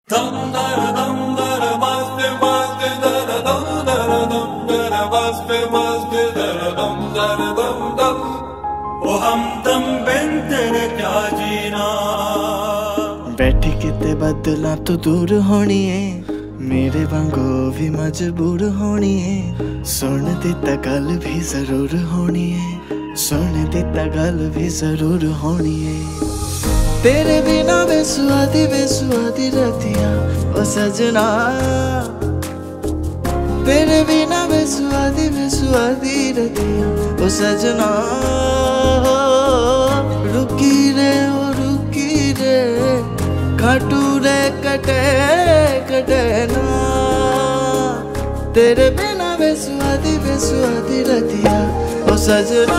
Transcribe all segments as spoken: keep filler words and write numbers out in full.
दम दर दम दर मस्त मस्त दर दम दर दम दर मस्त मस्त दर दम दर दम दम ओ हम दम बिन तेरे क्या जीना। बैठी किते बदला तो दूर होनी है, मेरे वांगो भी मजबूर होनी है। सुन दिता गल भी जरूर होनी है, सुन दिता गल भी जरूर होनी है। तेरे बिना बेसुआदी बेसुआदी रतिया ओ सजना, तेरे बिना बेसुआदी बेसुआदी रतिया ओ सजना। रुकी रे ओ रुकी रे खाटू रे कटे कटे ना, तेरे बिना बेसुआदी बेसुआदी रतिया ओ सजना।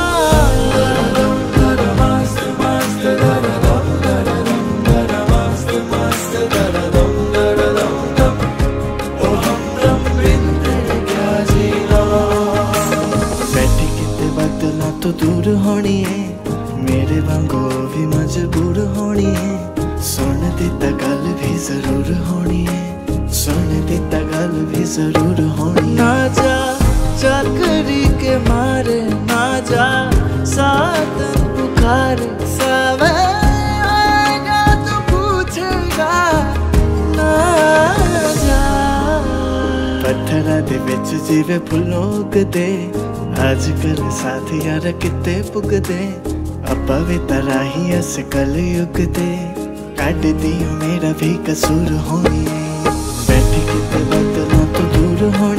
तो दूर होनी है, मेरे वांगो भी मजबूर होनी है। सुन दिता गल भी जरूर होनी है, सुन दिता गल भी जरूर होनी है। ना जा चाकरी के मारे, ना जा सातन पुकारे, सावे आएगा तो पूछेगा ना जा। पत्थरा दे विच जिवे फुल्लों उगदे, आजकल साथी यार किते पुगदे। अपा भी तराही अस कल युगदे, काट दियो मेरा भी कसूर होनी है। बैठी किते बदला तो दूर होनी।